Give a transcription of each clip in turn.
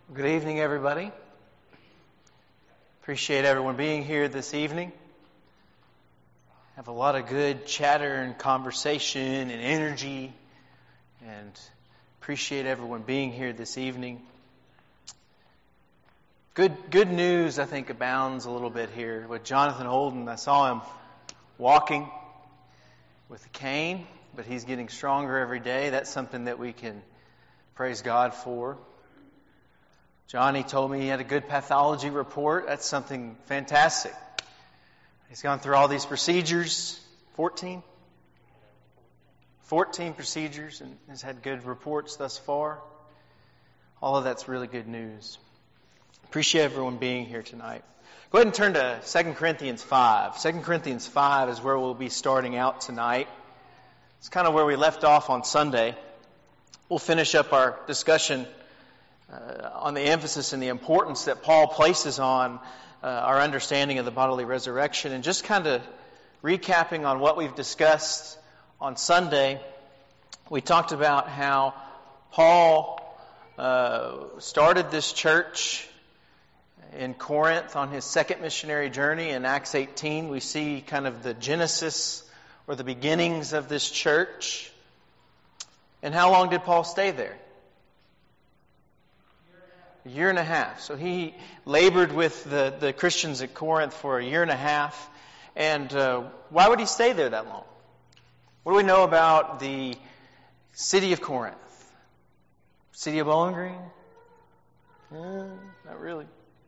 Good evening, everybody. Appreciate everyone being here this evening. Have a lot of good chatter and conversation and energy, and appreciate everyone being here this evening. Good news, I think, abounds a little bit here with Jonathan Holden. I saw him walking with a cane, but he's getting stronger every day. That's something that we can praise God for. Johnny told me he had a good pathology report. That's something fantastic. He's gone through all these procedures, 14 procedures, and has had good reports thus far. All of that's really good news. Appreciate everyone being here tonight. Go ahead and turn to 2 Corinthians 5. 2 Corinthians 5 is where we'll be starting out tonight. It's kind of where we left off on Sunday. We'll finish up our discussion on the emphasis and the importance that Paul places on our understanding of the bodily resurrection. And just kind of recapping on what we've discussed on Sunday, we talked about how Paul started this church in Corinth on his second missionary journey. In Acts 18, we see kind of the genesis or the beginnings of this church. And how long did Paul stay there? A year and a half. So he labored with the Christians at Corinth for a year and a half. And why would he stay there that long? What do we know about the city of Corinth? City of Bowling Green? Not really.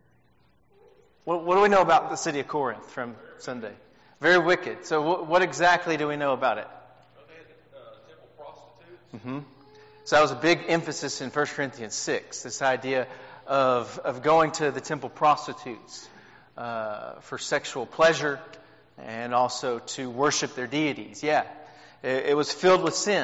What do we know about the city of Corinth from Sunday? Very wicked. So what exactly do we know about it? Well, they had temple prostitutes. Mm-hmm. So that was a big emphasis in 1 Corinthians 6, this idea of going to the temple prostitutes for sexual pleasure and also to worship their deities. Yeah, it was filled with sin.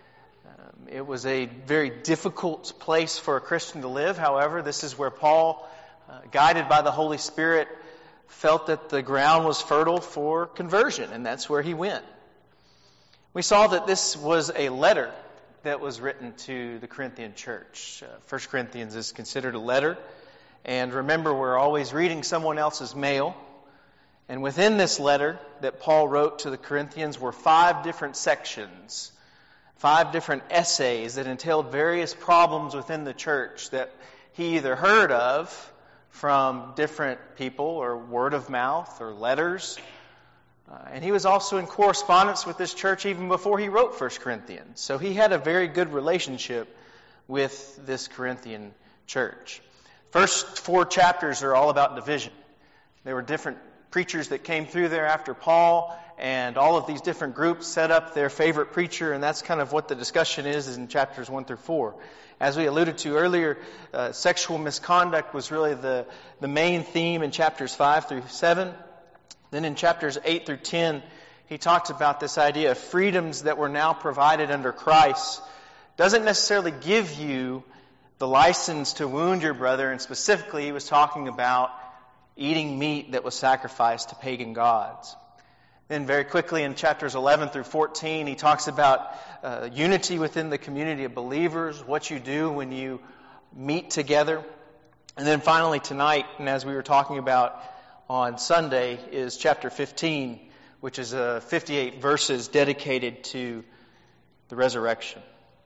It was a very difficult place for a Christian to live. However, this is where Paul, guided by the Holy Spirit, felt that the ground was fertile for conversion, and that's where he went. We saw that this was a letter that was written to the Corinthian church. 1 Corinthians is considered a letter. And remember, we're always reading someone else's mail. And within this letter that Paul wrote to the Corinthians were 5 different sections, 5 different essays that entailed various problems within the church that he either heard of from different people or word of mouth or letters. And he was also in correspondence with this church even before he wrote 1 Corinthians. So he had a very good relationship with this Corinthian church. First 4 chapters are all about division. There were different preachers that came through there after Paul, and all of these different groups set up their favorite preacher, and that's kind of what the discussion is in chapters 1 through 4. As we alluded to earlier, sexual misconduct was really the main theme in chapters 5 through 7. Then in chapters 8 through 10, he talked about this idea of freedoms that were now provided under Christ. Doesn't necessarily give you the license to wound your brother, and specifically he was talking about eating meat that was sacrificed to pagan gods. Then very quickly in chapters 11 through 14, he talks about unity within the community of believers, what you do when you meet together. And then finally tonight, and as we were talking about on Sunday, is chapter 15, which is 58 verses dedicated to the resurrection.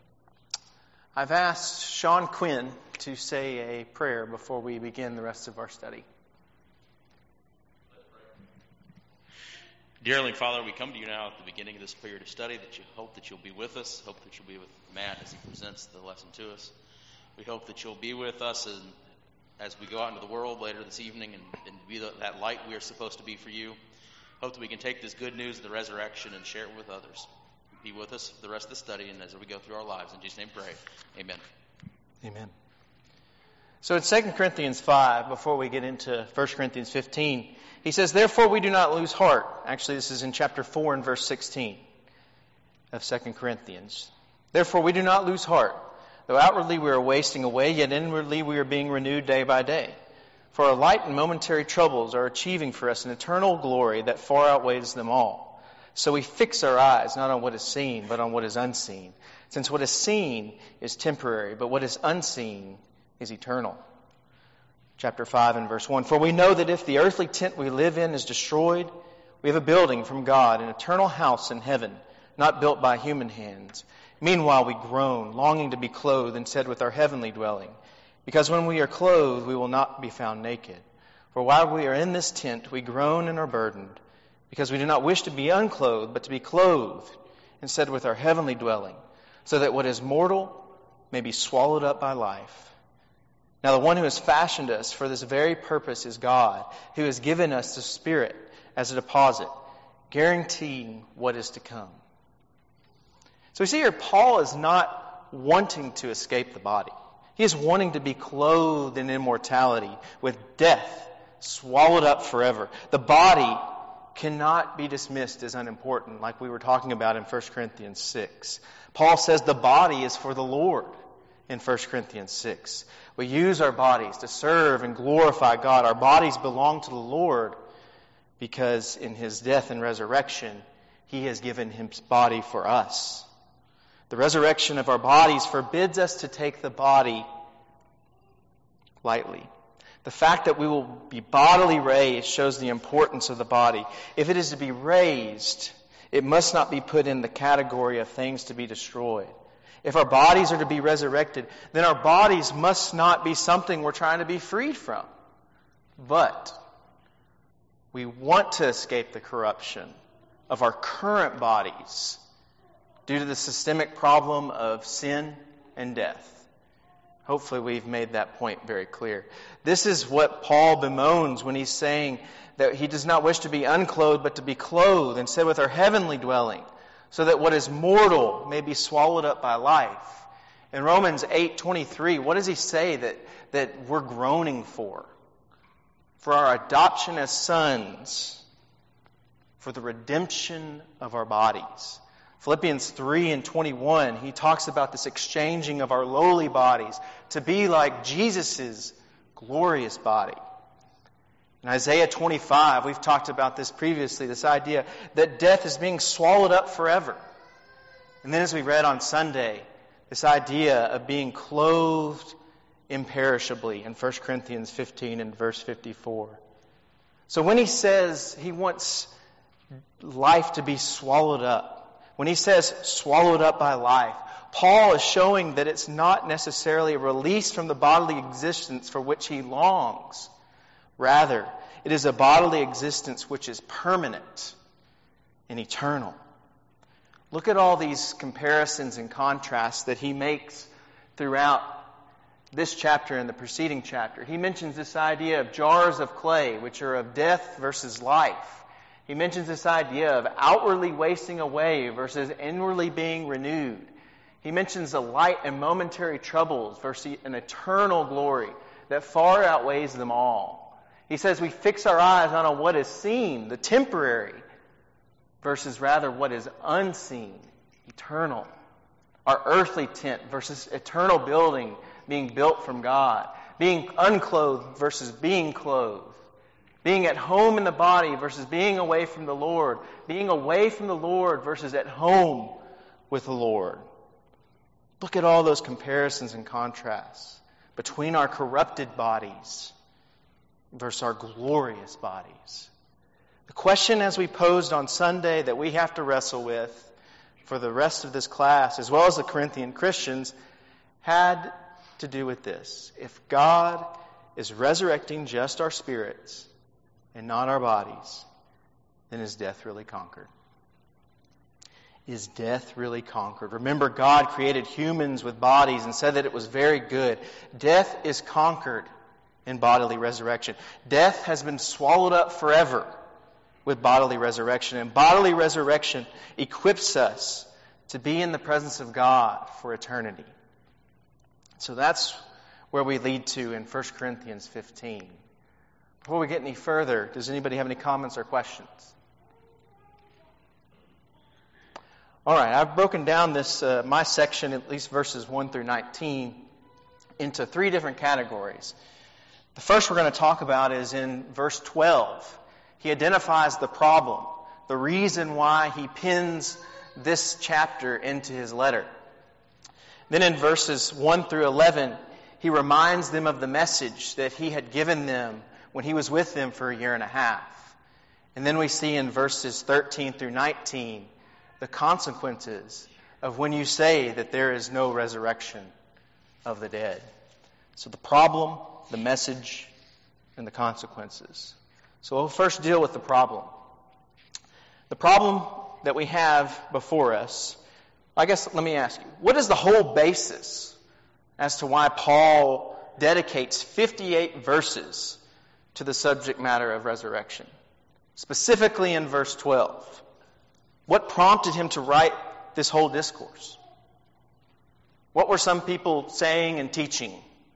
I've asked Sean Quinn to say a prayer before we begin the rest of our study. Dear Heavenly Father, we come to you now at the beginning of this period of study that you hope that you'll be with us, hope that you'll be with Matt as he presents the lesson to us. We hope that you'll be with us as we go out into the world later this evening and be that light we are supposed to be for you. Hope that we can take this good news of the resurrection and share it with others. Be with us for the rest of the study and as we go through our lives. In Jesus' name pray. Amen. Amen. So in 2 Corinthians 5, before we get into 1 Corinthians 15, he says, "Therefore we do not lose heart." Actually, this is in chapter 4 and verse 16 of 2 Corinthians. "Therefore we do not lose heart. Though outwardly we are wasting away, yet inwardly we are being renewed day by day. For our light and momentary troubles are achieving for us an eternal glory that far outweighs them all. So we fix our eyes not on what is seen, but on what is unseen. Since what is seen is temporary, but what is unseen is eternal. chapter 5 and verse 1. For we know that if the earthly tent we live in is destroyed, we have a building from God, an eternal house in heaven, not built by human hands. Meanwhile we groan, longing to be clothed instead with our heavenly dwelling. Because when we are clothed, we will not be found naked. For while we are in this tent, we groan and are burdened, because we do not wish to be unclothed, but to be clothed instead with our heavenly dwelling, so that what is mortal may be swallowed up by life. Now the one who has fashioned us for this very purpose is God, who has given us the Spirit as a deposit, guaranteeing what is to come. So we see here, Paul is not wanting to escape the body. He is wanting to be clothed in immortality, with death swallowed up forever. The body cannot be dismissed as unimportant, like we were talking about in 1 Corinthians 6. Paul says the body is for the Lord in 1 Corinthians 6. We use our bodies to serve and glorify God. Our bodies belong to the Lord because in His death and resurrection, He has given His body for us. The resurrection of our bodies forbids us to take the body lightly. The fact that we will be bodily raised shows the importance of the body. If it is to be raised, it must not be put in the category of things to be destroyed. If our bodies are to be resurrected, then our bodies must not be something we're trying to be freed from. But we want to escape the corruption of our current bodies due to the systemic problem of sin and death. Hopefully we've made that point very clear. This is what Paul bemoans when he's saying that he does not wish to be unclothed, but to be clothed, instead with our heavenly dwelling, so that what is mortal may be swallowed up by life. In Romans 8:23, what does he say that we're groaning for? For our adoption as sons, for the redemption of our bodies. Philippians 3:21, he talks about this exchanging of our lowly bodies to be like Jesus' glorious body. In Isaiah 25, we've talked about this previously, this idea that death is being swallowed up forever. And then as we read on Sunday, this idea of being clothed imperishably in 1 Corinthians 15 and verse 54. So when he says he wants life to be swallowed up, when he says swallowed up by life, Paul is showing that it's not necessarily a release from the bodily existence for which he longs. Rather, it is a bodily existence which is permanent and eternal. Look at all these comparisons and contrasts that he makes throughout this chapter and the preceding chapter. He mentions this idea of jars of clay, which are of death versus life. He mentions this idea of outwardly wasting away versus inwardly being renewed. He mentions the light and momentary troubles versus an eternal glory that far outweighs them all. He says we fix our eyes on what is seen, the temporary, versus rather what is unseen, eternal. Our earthly tent versus eternal building being built from God. Being unclothed versus being clothed. Being at home in the body versus being away from the Lord. Being away from the Lord versus at home with the Lord. Look at all those comparisons and contrasts between our corrupted bodies versus our glorious bodies. The question, as we posed on Sunday, that we have to wrestle with for the rest of this class, as well as the Corinthian Christians, had to do with this. If God is resurrecting just our spirits and not our bodies, then is death really conquered? Is death really conquered? Remember, God created humans with bodies and said that it was very good. Death is conquered in bodily resurrection. Death has been swallowed up forever with bodily resurrection. And bodily resurrection equips us to be in the presence of God for eternity. So that's where we lead to in 1 Corinthians 15. Before we get any further, does anybody have any comments or questions? All right, I've broken down this my section, at least verses 1 through 19, into three different categories. The first we're going to talk about is in verse 12. He identifies the problem, the reason why he pins this chapter into his letter. Then in verses 1 through 11, He reminds them of the message that he had given them when he was with them for a year and a half. And then we see in verses 13 through 19 the consequences of when you say that there is no resurrection of the dead. So the problem, the message, and the consequences. So we'll first deal with the problem. The problem that we have before us, I guess let me ask you, what is the whole basis as to why Paul dedicates 58 verses to the subject matter of resurrection? Specifically in verse 12. What prompted him to write this whole discourse? What were some people saying and teaching?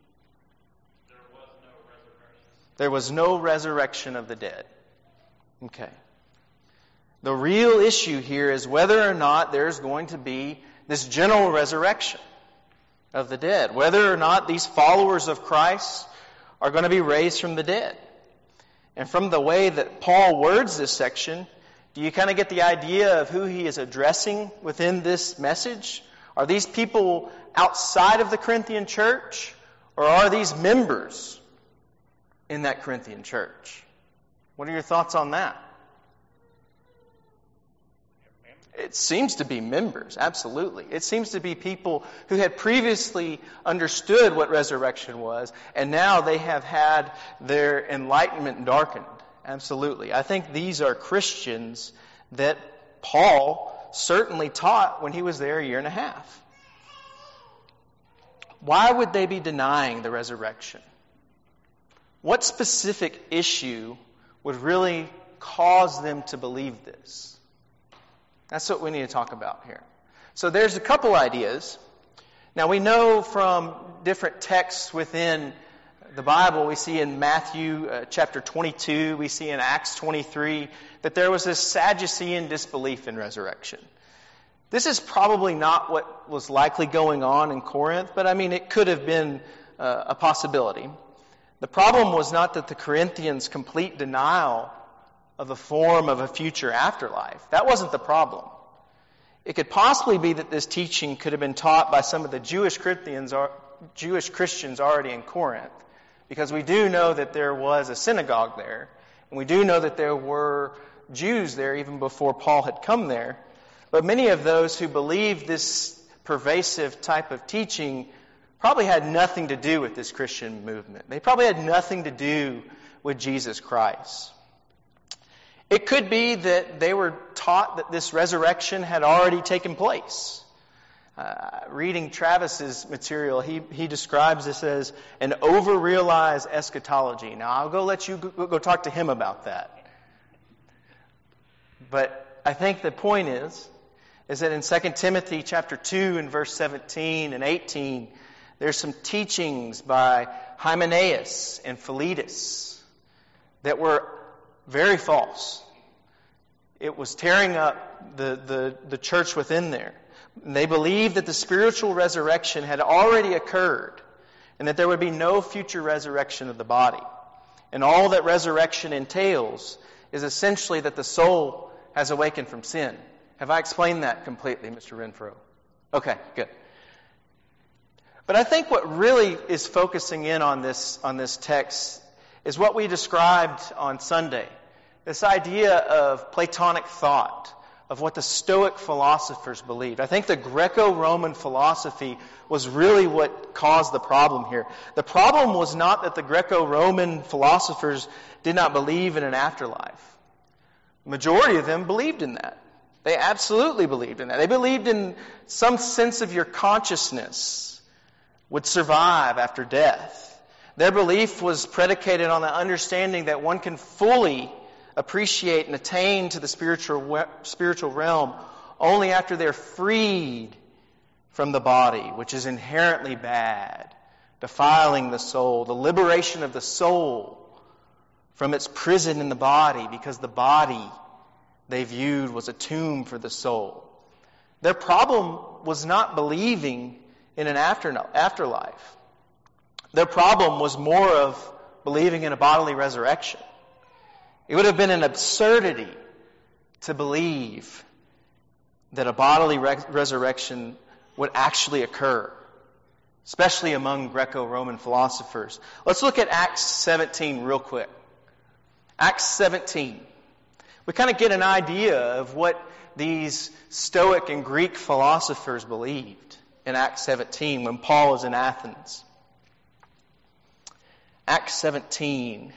There was no resurrection of the dead. Okay. The real issue here is whether or not there's going to be this general resurrection of the dead. Whether or not these followers of Christ are going to be raised from the dead. And from the way that Paul words this section, do you kind of get the idea of who he is addressing within this message? Are these people outside of the Corinthian church? Or are these members in that Corinthian church? What are your thoughts on that? It seems to be members, absolutely. It seems to be people who had previously understood what resurrection was, and now they have had their enlightenment darkened. Absolutely. I think these are Christians that Paul certainly taught when he was there a year and a half. Why would they be denying the resurrection? What specific issue would really cause them to believe this? That's what we need to talk about here. So there's a couple ideas. Now we know from different texts within the Bible, we see in Matthew chapter 22, we see in Acts 23, that there was this Sadducean disbelief in resurrection. This is probably not what was likely going on in Corinth, but I mean it could have been a possibility. The problem was not that the Corinthians' complete denial of the form of a future afterlife. That wasn't the problem. It could possibly be that this teaching could have been taught by some of the Jewish Christians already in Corinth, because we do know that there was a synagogue there, and we do know that there were Jews there even before Paul had come there. But many of those who believed this pervasive type of teaching probably had nothing to do with this Christian movement. They probably had nothing to do with Jesus Christ. It could be that they were taught that this resurrection had already taken place. Reading Travis's material, he describes this as an over-realized eschatology. Now, I'll go let you go talk to him about that. But I think the point is that in 2 Timothy chapter 2 and verse 17 and 18, there's some teachings by Hymenaeus and Philetus that were very false. It was tearing up the church within there. They believed that the spiritual resurrection had already occurred and that there would be no future resurrection of the body. And all that resurrection entails is essentially that the soul has awakened from sin. Have I explained that completely, Mr. Renfro? Okay, good. But I think what really is focusing in on this text is what we described on Sunday. This idea of Platonic thought, of what the Stoic philosophers believed. I think the Greco-Roman philosophy was really what caused the problem here. The problem was not that the Greco-Roman philosophers did not believe in an afterlife. The majority of them believed in that. They absolutely believed in that. They believed in some sense of your consciousness would survive after death. Their belief was predicated on the understanding that one can fully appreciate and attain to the spiritual realm only after they're freed from the body, which is inherently bad, defiling the soul, the liberation of the soul from its prison in the body, because the body they viewed was a tomb for the soul. Their problem was not believing in an afterlife. Their problem was more of believing in a bodily resurrection. It would have been an absurdity to believe that a bodily resurrection would actually occur. especially among Greco-Roman philosophers. Let's look at Acts 17 real quick. Acts 17. We kind of get an idea of what these Stoic and Greek philosophers believed in Acts 17 when Paul was in Athens. Acts 17,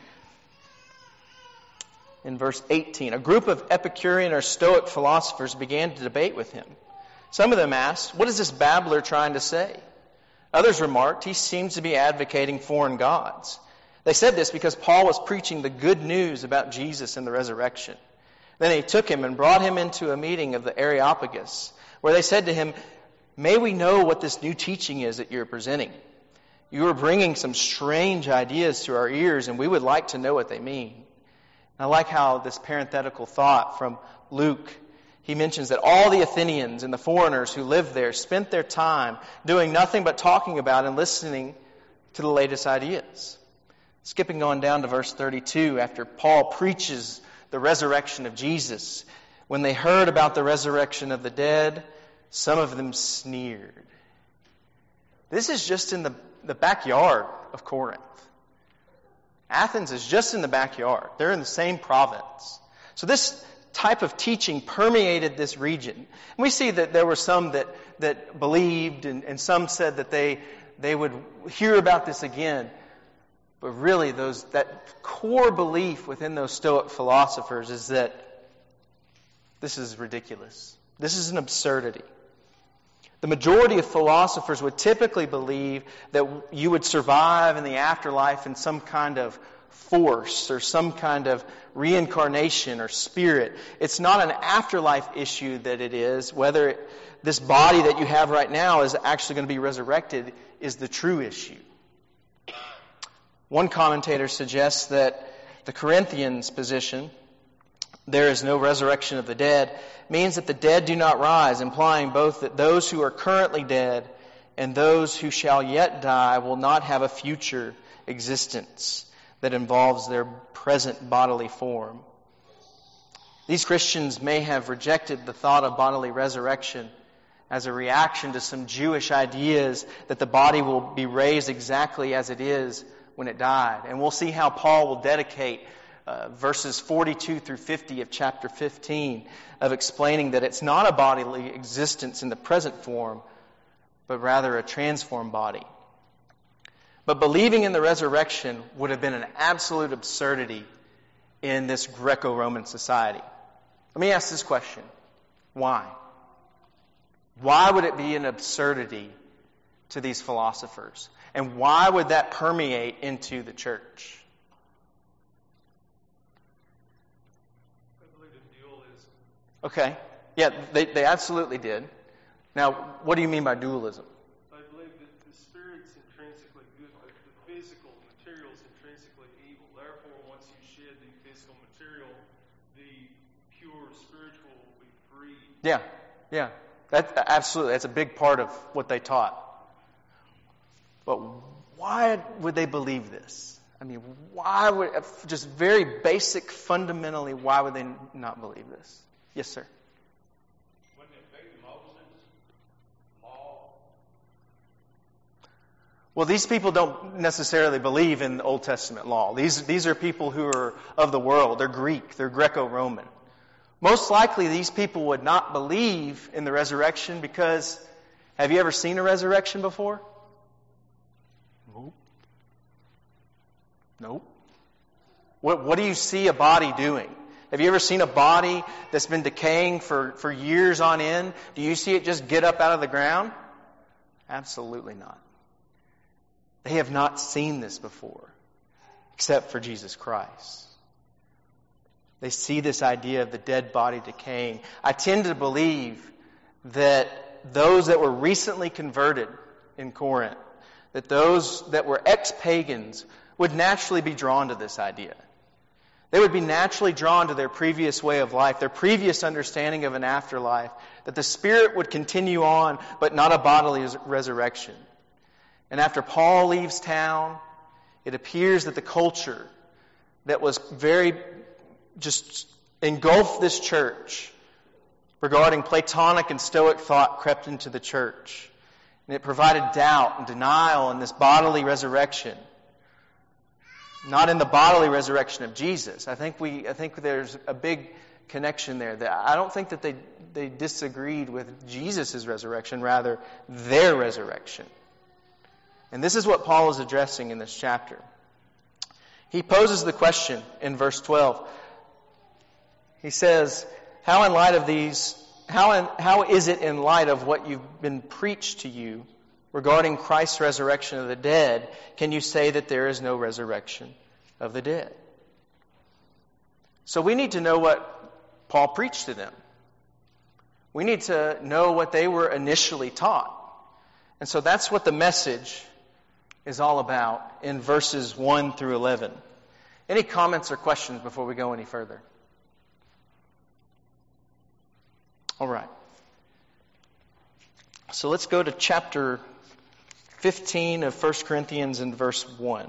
in verse 18. A group of Epicurean or Stoic philosophers began to debate with him. Some of them asked, "What is this babbler trying to say?" Others remarked, "He seems to be advocating foreign gods." They said this because Paul was preaching the good news about Jesus and the resurrection. Then they took him and brought him into a meeting of the Areopagus, where they said to him, "May we know what this new teaching is that you're presenting? You are bringing some strange ideas to our ears, and we would like to know what they mean." I like how this parenthetical thought from Luke, he mentions that all the Athenians and the foreigners who lived there spent their time doing nothing but talking about and listening to the latest ideas. Skipping on down to verse 32, after Paul preaches the resurrection of Jesus, when they heard about the resurrection of the dead, some of them sneered. This is just in the backyard of Corinth. Athens is just in the backyard. They're in the same province. So this type of teaching permeated this region. And we see that there were some that believed, and some said that they would hear about this again. But really, that core belief within those Stoic philosophers is that this is ridiculous. This is an absurdity. The majority of philosophers would typically believe that you would survive in the afterlife in some kind of force or some kind of reincarnation or spirit. It's not an afterlife issue that it is. Whether this body that you have right now is actually going to be resurrected is the true issue. One commentator suggests that the Corinthians' position, there is no resurrection of the dead, means that the dead do not rise, implying both that those who are currently dead and those who shall yet die will not have a future existence that involves their present bodily form. These Christians may have rejected the thought of bodily resurrection as a reaction to some Jewish ideas that the body will be raised exactly as it is when it died. And we'll see how Paul will dedicate verses 42 through 50 of chapter 15 of explaining that it's not a bodily existence in the present form, but rather a transformed body. But believing in the resurrection would have been an absolute absurdity in this Greco-Roman society. Let me ask this question. Why? Why would it be an absurdity to these philosophers? And why would that permeate into the church? I believe in dualism. Okay. Yeah, they absolutely did. Now, what do you mean by dualism? I believe that the spirit's intrinsically good, but the physical material is intrinsically evil. Therefore, once you shed the physical material, the pure spiritual will be free. Yeah. Absolutely. That's a big part of what they taught. But why would they believe this? I mean, why would, just very basic, fundamentally, why would they not believe this? Yes, sir. When they obeyed Moses' law. Well, these people don't necessarily believe in the Old Testament law. These are people who are of the world. They're Greek. They're Greco-Roman. Most likely, these people would not believe in the resurrection because, have you ever seen a resurrection before? Nope. What do you see a body doing? Have you ever seen a body that's been decaying for years on end? Do you see it just get up out of the ground? Absolutely not. They have not seen this before, except for Jesus Christ. They see this idea of the dead body decaying. I tend to believe that those that were recently converted in Corinth, that those that were ex-pagans would naturally be drawn to this idea. They would be naturally drawn to their previous way of life, their previous understanding of an afterlife, that the spirit would continue on, but not a bodily resurrection. And after Paul leaves town, it appears that the culture that was very just engulfed this church regarding Platonic and Stoic thought crept into the church. And it provided doubt and denial in this bodily resurrection. Not in the bodily resurrection of Jesus. I think there's a big connection there. I don't think that they disagreed with Jesus' resurrection, rather their resurrection. And this is what Paul is addressing in this chapter. He poses the question in verse 12. He says, how is it in light of what you've been preached to you regarding Christ's resurrection of the dead, can you say that there is no resurrection of the dead? So we need to know what Paul preached to them. We need to know what they were initially taught. And so that's what the message is all about in verses 1 through 11. Any comments or questions before we go any further? All right. So let's go to chapter 15 of 1 Corinthians and verse 1.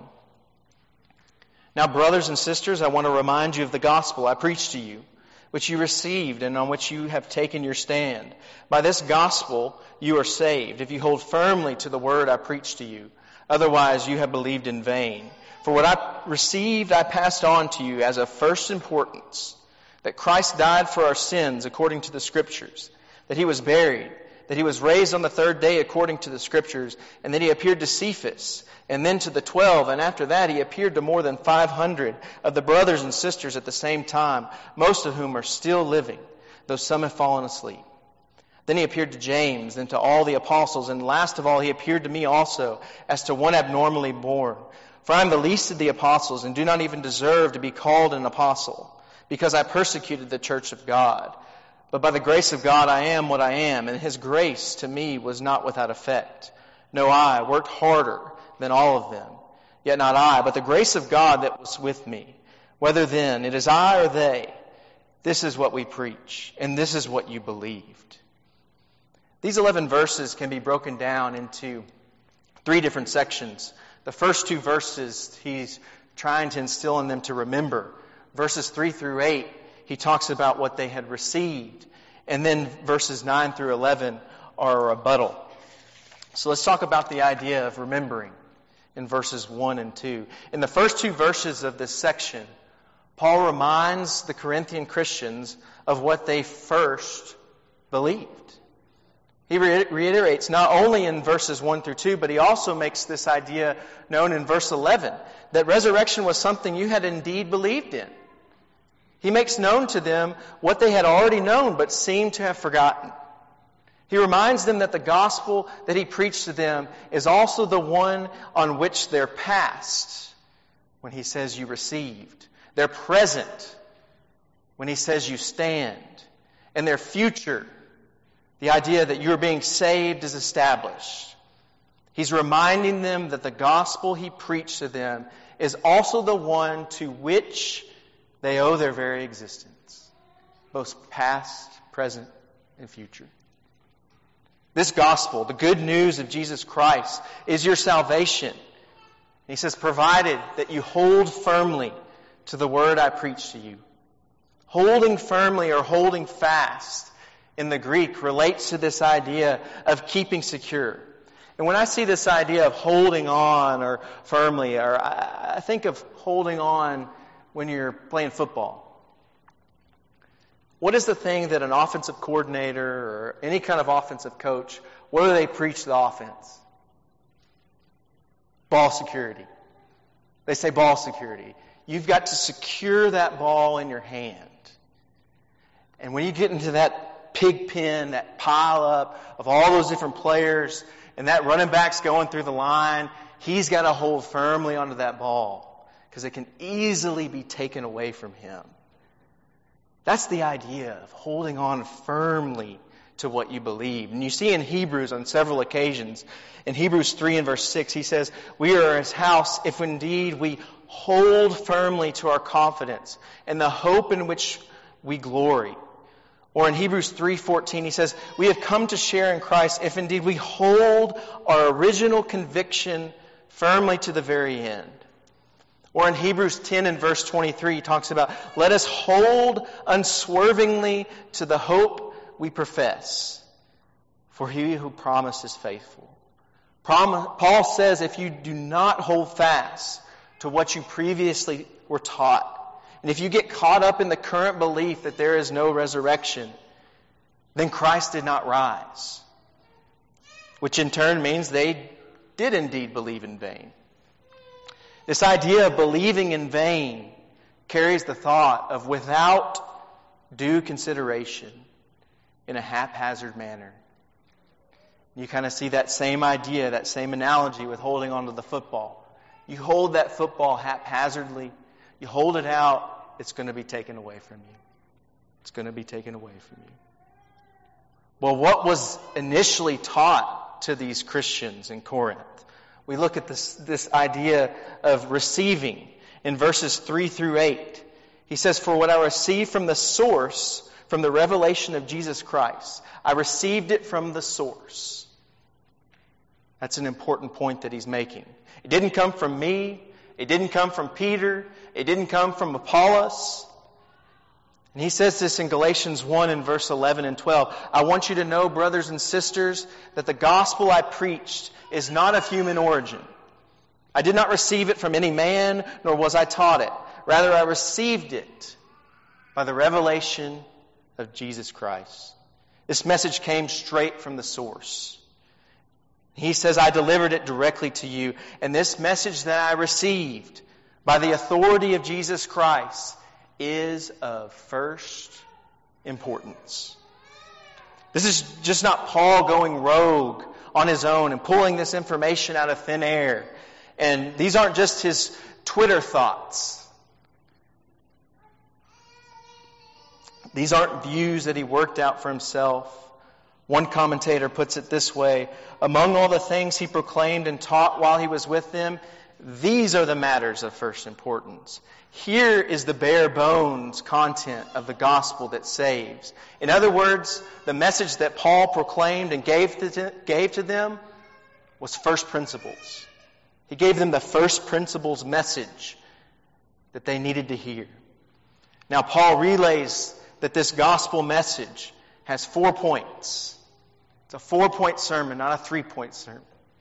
Now, brothers and sisters, I want to remind you of the gospel I preached to you, which you received and on which you have taken your stand. By this gospel you are saved, if you hold firmly to the word I preached to you. Otherwise you have believed in vain. For what I received I passed on to you as of first importance, that Christ died for our sins according to the Scriptures, that He was buried, that He was raised on the third day according to the Scriptures, and that He appeared to Cephas, and then to the 12, and after that He appeared to more than 500 of the brothers and sisters at the same time, most of whom are still living, though some have fallen asleep. Then He appeared to James, then to all the apostles, and last of all He appeared to me also, as to one abnormally born. For I am the least of the apostles, and do not even deserve to be called an apostle, because I persecuted the church of God. But by the grace of God I am what I am, and His grace to me was not without effect. No, I worked harder than all of them. Yet not I, but the grace of God that was with me. Whether then it is I or they, this is what we preach, and this is what you believed. These 11 verses can be broken down into 3 different sections. The first 2 verses, he's trying to instill in them to remember. Verses 3 through 8, he talks about what they had received. And then verses 9 through 11 are a rebuttal. So let's talk about the idea of remembering in verses 1 and 2. In the first 2 verses of this section, Paul reminds the Corinthian Christians of what they first believed. He reiterates not only in verses 1 through 2, but he also makes this idea known in verse 11, that resurrection was something you had indeed believed in. He makes known to them what they had already known but seemed to have forgotten. He reminds them that the gospel that he preached to them is also the one on which they're past when he says you received. Their present when he says you stand. And their future, the idea that you're being saved is established. He's reminding them that the gospel he preached to them is also the one to which they owe their very existence, both past, present, and future. This gospel, the good news of Jesus Christ, is your salvation. And he says, provided that you hold firmly to the word I preach to you. Holding firmly or holding fast in the Greek relates to this idea of keeping secure. And when I see this idea of holding on or firmly, or I think of holding on when you're playing football. What is the thing that an offensive coordinator or any kind of offensive coach, what do they preach the offense? Ball security. They say ball security. You've got to secure that ball in your hand. And when you get into that pig pen, that pile up of all those different players, and that running back's going through the line, he's got to hold firmly onto that ball because it can easily be taken away from him. That's the idea of holding on firmly to what you believe. And you see in Hebrews on several occasions, in Hebrews 3 and verse 6, he says, we are his house if indeed we hold firmly to our confidence and the hope in which we glory. Or in Hebrews 3:14, he says, we have come to share in Christ if indeed we hold our original conviction firmly to the very end. Or in Hebrews 10 and verse 23, he talks about, let us hold unswervingly to the hope we profess, for he who promised is faithful. Paul says if you do not hold fast to what you previously were taught, and if you get caught up in the current belief that there is no resurrection, then Christ did not rise. Which in turn means they did indeed believe in vain. This idea of believing in vain carries the thought of without due consideration in a haphazard manner. You kind of see that same idea, that same analogy with holding onto the football. You hold that football haphazardly, you hold it out, it's going to be taken away from you. It's going to be taken away from you. Well, what was initially taught to these Christians in Corinth? We look at this idea of receiving in verses 3 through 8. He says, "For what I received from the source, from the revelation of Jesus Christ, I received it from the source." That's an important point that he's making. It didn't come from me. It didn't come from Peter. It didn't come from Apollos. And he says this in Galatians 1 in verse 11 and 12. "I want you to know, brothers and sisters, that the gospel I preached is not of human origin. I did not receive it from any man, nor was I taught it. Rather, I received it by the revelation of Jesus Christ." This message came straight from the source. He says, "I delivered it directly to you. And this message that I received by the authority of Jesus Christ is of first importance." This is just not Paul going rogue on his own and pulling this information out of thin air. And these aren't just his Twitter thoughts. These aren't views that he worked out for himself. One commentator puts it this way: "Among all the things he proclaimed and taught while he was with them, these are the matters of first importance. Here is the bare bones content of the gospel that saves." In other words, the message that Paul proclaimed and gave to them was first principles. He gave them the first principles message that they needed to hear. Now, Paul relays that this gospel message has 4 points. It's a 4-point sermon, not a 3-point sermon.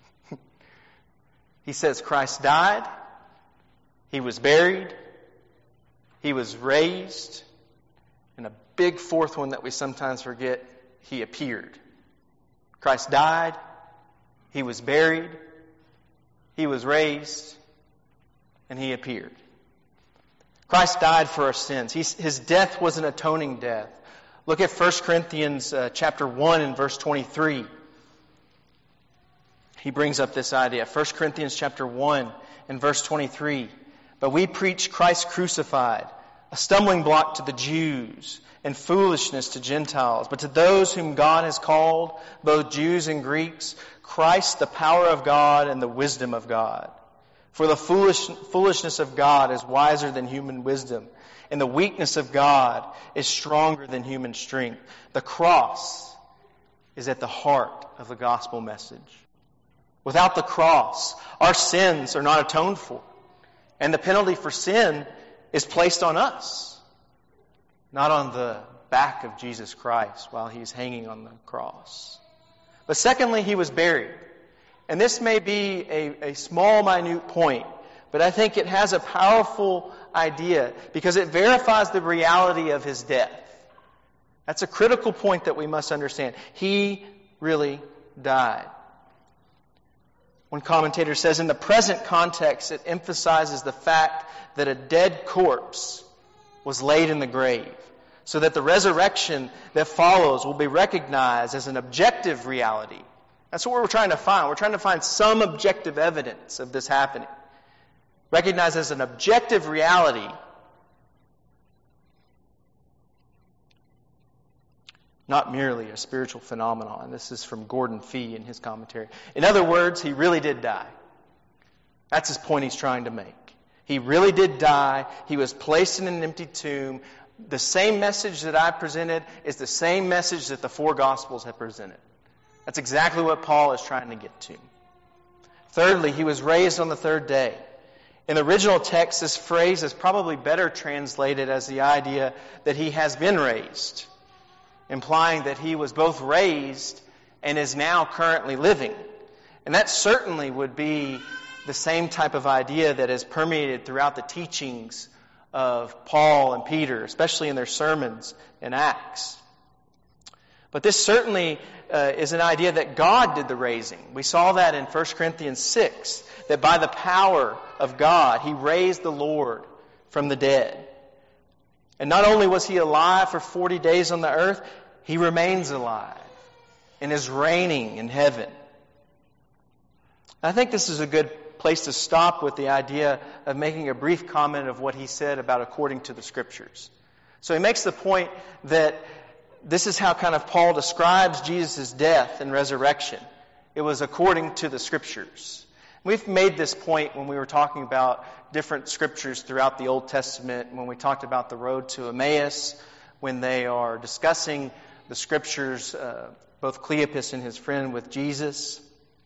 He says Christ died, He was buried, He was raised, and a big fourth one that we sometimes forget, He appeared. Christ died, He was buried, He was raised, and He appeared. Christ died for our sins. His death was an atoning death. Look at 1 Corinthians chapter 1 and verse 23. He brings up this idea. 1 Corinthians chapter 1 and verse 23. "But we preach Christ crucified, a stumbling block to the Jews and foolishness to Gentiles. But to those whom God has called, both Jews and Greeks, Christ the power of God and the wisdom of God. For the foolishness of God is wiser than human wisdom, and the weakness of God is stronger than human strength." The cross is at the heart of the gospel message. Without the cross, our sins are not atoned for. And the penalty for sin is placed on us, not on the back of Jesus Christ while He's hanging on the cross. But secondly, He was buried. And this may be a small, minute point, but I think it has a powerful idea because it verifies the reality of His death. That's a critical point that we must understand. He really died. One commentator says, in the present context, it emphasizes the fact that a dead corpse was laid in the grave, so that the resurrection that follows will be recognized as an objective reality. That's what we're trying to find. We're trying to find some objective evidence of this happening. Recognized as an objective reality, not merely a spiritual phenomenon. This is from Gordon Fee in his commentary. In other words, He really did die. That's his point he's trying to make. He really did die. He was placed in an empty tomb. The same message that I presented is the same message that the 4 Gospels have presented. That's exactly what Paul is trying to get to. Thirdly, He was raised on the 3rd day. In the original text, this phrase is probably better translated as the idea that He has been raised, implying that He was both raised and is now currently living. And that certainly would be the same type of idea that has permeated throughout the teachings of Paul and Peter, especially in their sermons in Acts. But this certainly is an idea that God did the raising. We saw that in 1 Corinthians 6, that by the power of God, He raised the Lord from the dead. And not only was He alive for 40 days on the earth, He remains alive and is reigning in heaven. I think this is a good place to stop with the idea of making a brief comment of what he said about according to the Scriptures. So he makes the point that this is how kind of Paul describes Jesus' death and resurrection. It was according to the Scriptures. We've made this point when we were talking about different Scriptures throughout the Old Testament, when we talked about the road to Emmaus, when they are discussing the Scriptures, both Cleopas and his friend with Jesus.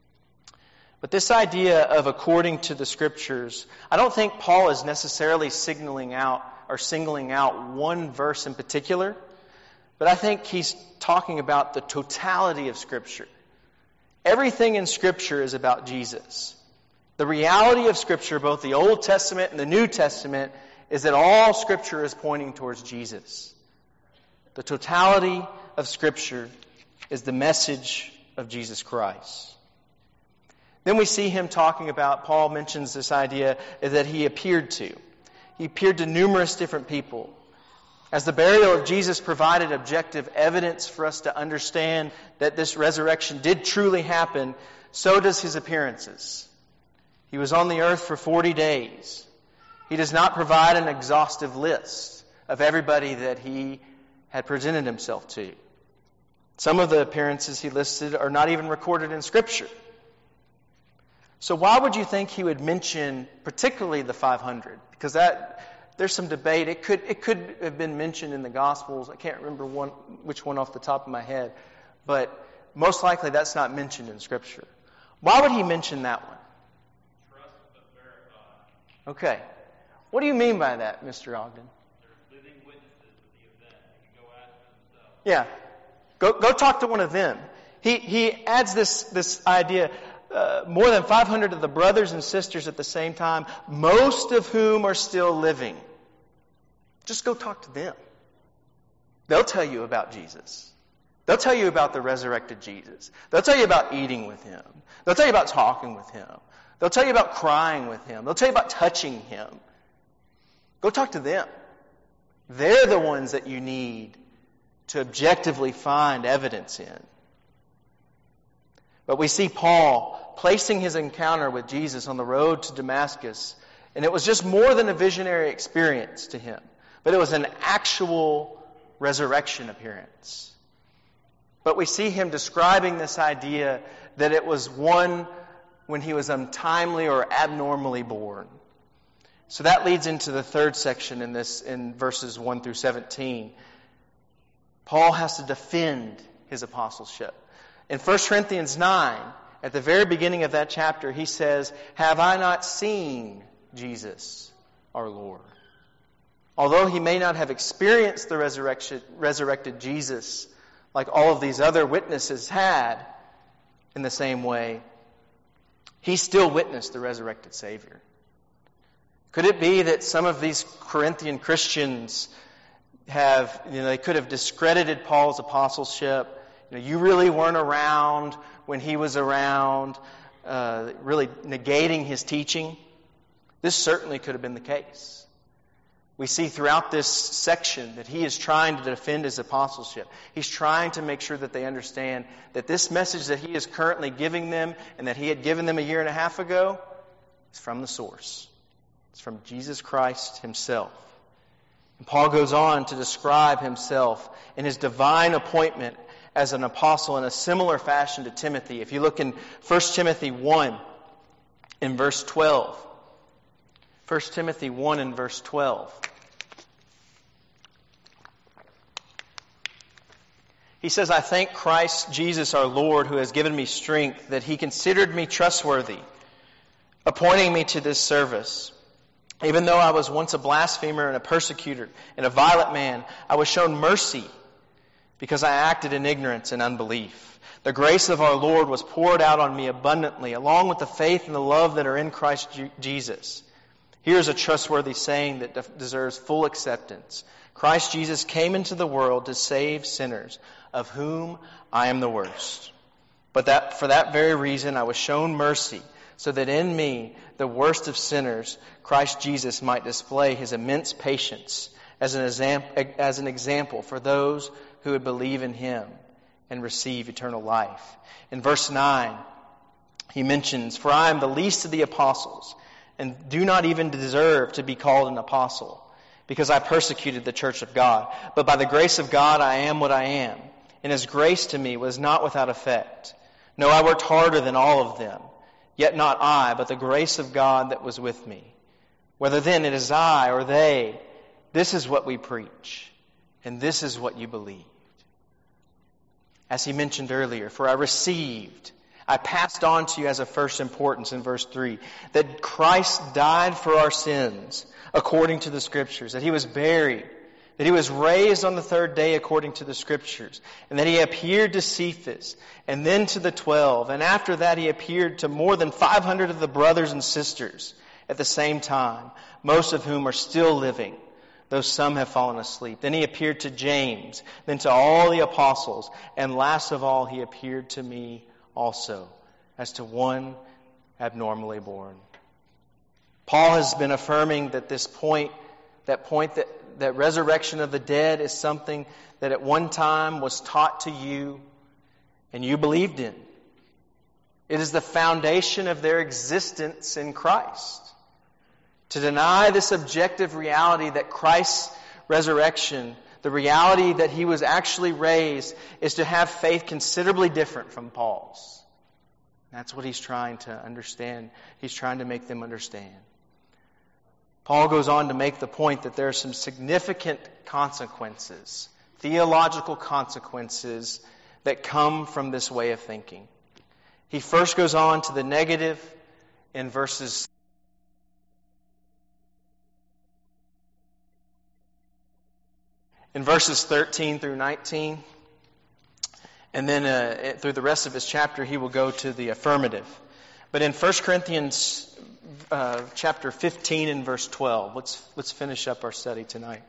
But this idea of according to the Scriptures, I don't think Paul is necessarily singling out one verse in particular, but I think he's talking about the totality of Scripture. Everything in Scripture is about Jesus. The reality of Scripture, both the Old Testament and the New Testament, is that all Scripture is pointing towards Jesus. The totality of Scripture is the message of Jesus Christ. Then we see him talking about, Paul mentions this idea that he appeared to. He appeared to numerous different people. As the burial of Jesus provided objective evidence for us to understand that this resurrection did truly happen, so does his appearances. He was on the earth for 40 days. He does not provide an exhaustive list of everybody that he had presented himself to. Some of the appearances he listed are not even recorded in Scripture. So why would you think he would mention particularly the 500? Because there's some debate. It could have been mentioned in the Gospels. I can't remember which one off the top of my head. But most likely that's not mentioned in Scripture. Why would he mention that one? Trust but verify. Okay. What do you mean by that, Mr. Ogden? They're living witnesses of the event. You can go ask them themselves. Yeah. Go talk to one of them. He adds this idea, more than 500 of the brothers and sisters at the same time, most of whom are still living. Just go talk to them. They'll tell you about Jesus. They'll tell you about the resurrected Jesus. They'll tell you about eating with Him. They'll tell you about talking with Him. They'll tell you about crying with Him. They'll tell you about touching Him. Go talk to them. They're the ones that you need to objectively find evidence in. But we see Paul placing his encounter with Jesus on the road to Damascus, and it was just more than a visionary experience to him, but it was an actual resurrection appearance. But we see him describing this idea that it was one when he was untimely or abnormally born. So that leads into the third section in verses 1 through 17. Paul has to defend his apostleship. In 1 Corinthians 9, at the very beginning of that chapter, he says, "Have I not seen Jesus, our Lord?" Although he may not have experienced the resurrected Jesus like all of these other witnesses had in the same way, he still witnessed the resurrected Savior. Could it be that some of these Corinthian Christians they could have discredited Paul's apostleship? You really weren't around when he was around, really negating his teaching. This certainly could have been the case. We see throughout this section that he is trying to defend his apostleship. He's trying to make sure that they understand that this message that he is currently giving them and that he had given them a year and a half ago is from the source. It's from Jesus Christ Himself. And Paul goes on to describe himself in his divine appointment as an apostle in a similar fashion to Timothy. If you look in 1 Timothy 1 in verse 12. 1 Timothy 1 in verse 12. He says, "I thank Christ Jesus our Lord, who has given me strength, that He considered me trustworthy, appointing me to this service. Even though I was once a blasphemer and a persecutor and a violent man, I was shown mercy, because I acted in ignorance and unbelief. The grace of our Lord was poured out on me abundantly, along with the faith and the love that are in Christ Jesus. Here's a trustworthy saying that deserves full acceptance. Christ Jesus came into the world to save sinners, of whom I am the worst. But for that very reason I was shown mercy, so that in me, the worst of sinners, Christ Jesus might display his immense patience as an example for those who would believe in him and receive eternal life. In verse 9, he mentions, "For I am the least of the apostles, and do not even deserve to be called an apostle, because I persecuted the church of God. But by the grace of God I am what I am, and his grace to me was not without effect. No, I worked harder than all of them, yet not I, but the grace of God that was with me. Whether then it is I or they, this is what we preach, and this is what you believed." As he mentioned earlier, "For I passed on to you as of first importance," in verse 3, "that Christ died for our sins according to the Scriptures, that he was buried, that he was raised on the third day according to the Scriptures, and that he appeared to Cephas, and then to the 12, and after that he appeared to more than 500 of the brothers and sisters at the same time, most of whom are still living, though some have fallen asleep. Then he appeared to James, then to all the apostles, and last of all he appeared to me also, as to one abnormally born." Paul has been affirming that that resurrection of the dead is something that at one time was taught to you and you believed in. It is the foundation of their existence in Christ. To deny this objective reality that Christ's resurrection, the reality that he was actually raised, is to have faith considerably different from Paul's. That's what he's trying to understand. He's trying to make them understand. Paul goes on to make the point that there are some significant consequences, theological consequences, that come from this way of thinking. He first goes on to the negative in verses 13 through 19. And then through the rest of his chapter, he will go to the affirmative. But in 1 Corinthians chapter 15 and verse 12, let's finish up our study tonight.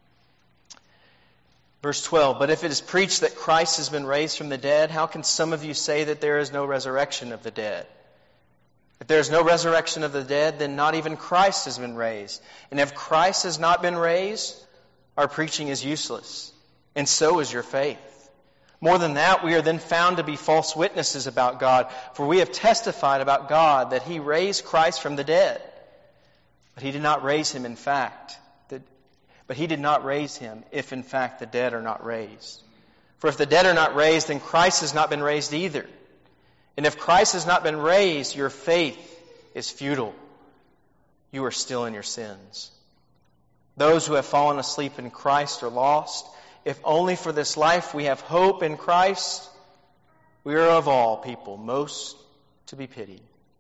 Verse 12, "But if it is preached that Christ has been raised from the dead, how can some of you say that there is no resurrection of the dead? If there is no resurrection of the dead, then not even Christ has been raised. And if Christ has not been raised, our preaching is useless, and so is your faith. More than that, we are then found to be false witnesses about God, for we have testified about God that he raised Christ from the dead. But he did not raise him if in fact the dead are not raised. For if the dead are not raised, then Christ has not been raised either. And if Christ has not been raised, your faith is futile. You are still in your sins. Those who have fallen asleep in Christ are lost. If only for this life we have hope in Christ, we are of all people most to be pitied."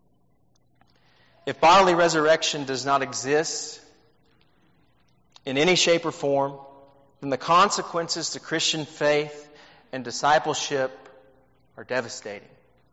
If bodily resurrection does not exist in any shape or form, then the consequences to Christian faith and discipleship are devastating.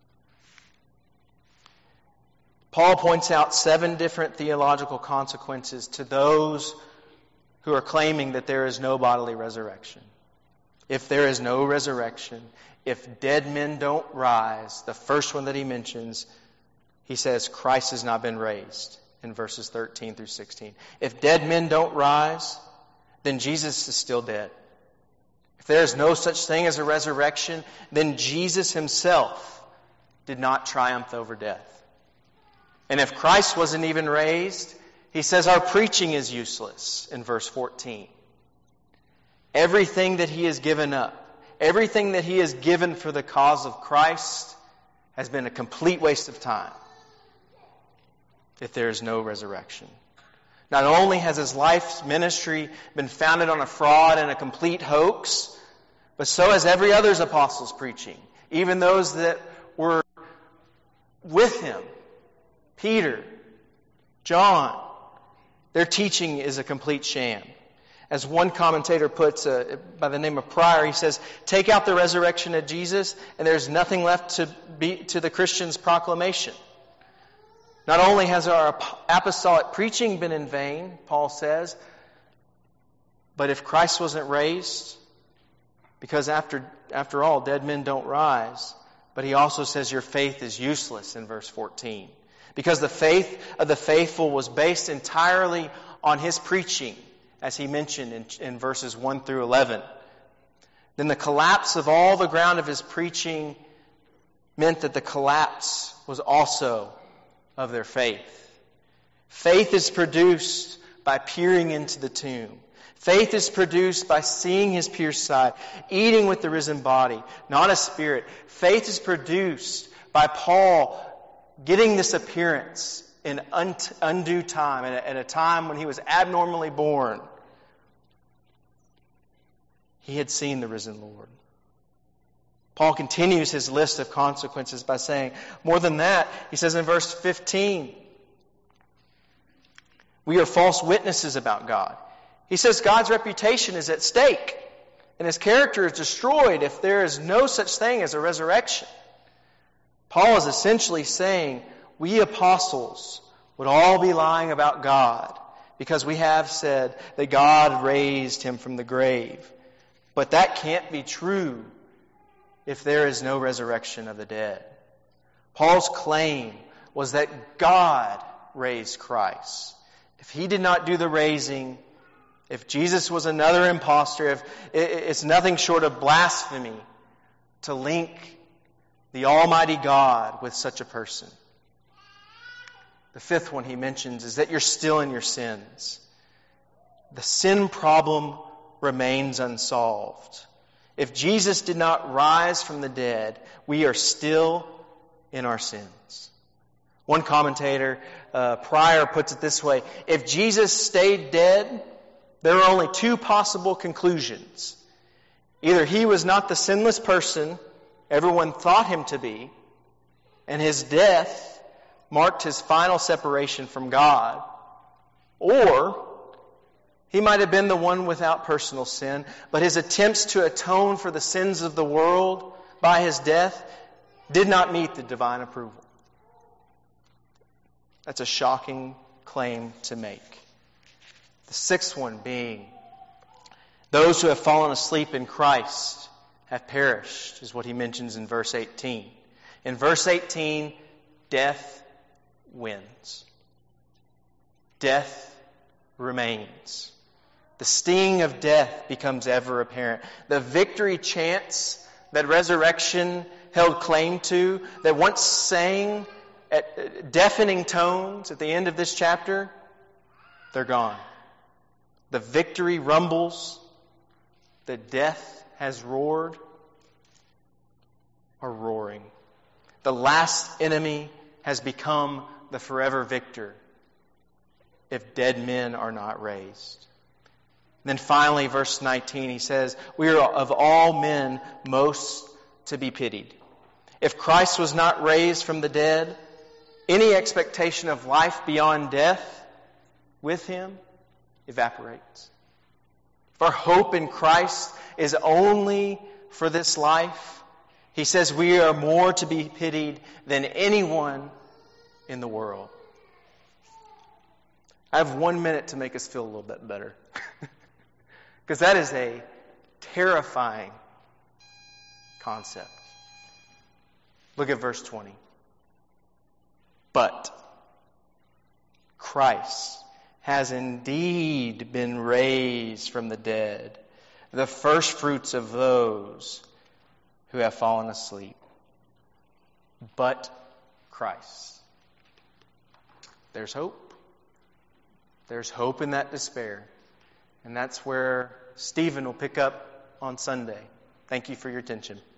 Paul points out 7 different theological consequences to those who are claiming that there is no bodily resurrection. If there is no resurrection, if dead men don't rise, the first one that he mentions, he says Christ has not been raised in verses 13 through 16. If dead men don't rise, then Jesus is still dead. If there is no such thing as a resurrection, then Jesus himself did not triumph over death. And if Christ wasn't even raised, he says our preaching is useless in verse 14. Everything that he has given up, everything that he has given for the cause of Christ has been a complete waste of time if there is no resurrection. Not only has his life's ministry been founded on a fraud and a complete hoax, but so has every other apostle's preaching, even those that were with him. Peter, John, their teaching is a complete sham. As one commentator puts, by the name of Pryor, he says, take out the resurrection of Jesus, and there's nothing left to the Christian's proclamation. Not only has our apostolic preaching been in vain, Paul says, but if Christ wasn't raised, because after all, dead men don't rise, but he also says your faith is useless in verse 14. Because the faith of the faithful was based entirely on his preaching, as he mentioned in verses 1 through 11. Then the collapse of all the ground of his preaching meant that the collapse was also of their faith. Faith is produced by peering into the tomb. Faith is produced by seeing his pierced side, eating with the risen body, not a spirit. Faith is produced by Paul getting this appearance in undue time, at a time when he was abnormally born. He had seen the risen Lord. Paul continues his list of consequences by saying, more than that, he says in verse 15, we are false witnesses about God. He says God's reputation is at stake, and his character is destroyed if there is no such thing as a resurrection. Paul is essentially saying, we apostles would all be lying about God because we have said that God raised him from the grave. But that can't be true if there is no resurrection of the dead. Paul's claim was that God raised Christ. If he did not do the raising, if Jesus was another impostor, if it's nothing short of blasphemy to link the Almighty God with such a person. The fifth one he mentions is that you're still in your sins. The sin problem remains unsolved. If Jesus did not rise from the dead, we are still in our sins. One commentator, Pryor, puts it this way: if Jesus stayed dead, there are only two possible conclusions. Either he was not the sinless person everyone thought him to be, and his death marked his final separation from God, or he might have been the one without personal sin, but his attempts to atone for the sins of the world by his death did not meet the divine approval. That's a shocking claim to make. The sixth one being, those who have fallen asleep in Christ have perished, is what he mentions in verse 18. In verse 18, death wins. Death remains. The sting of death becomes ever apparent. The victory chants that resurrection held claim to, that once sang at deafening tones at the end of this chapter, they're gone. The victory rumbles that death has roared are roaring. The last enemy has become the forever victor if dead men are not raised. And then finally, verse 19, he says, we are of all men most to be pitied. If Christ was not raised from the dead, any expectation of life beyond death with him evaporates. If our hope in Christ is only for this life, he says we are more to be pitied than anyone in the world. I have 1 minute to make us feel a little bit better. Because that is a terrifying concept. Look at verse 20. But Christ has indeed been raised from the dead, the first fruits of those who have fallen asleep. But Christ. There's hope. There's hope in that despair. And that's where Stephen will pick up on Sunday. Thank you for your attention.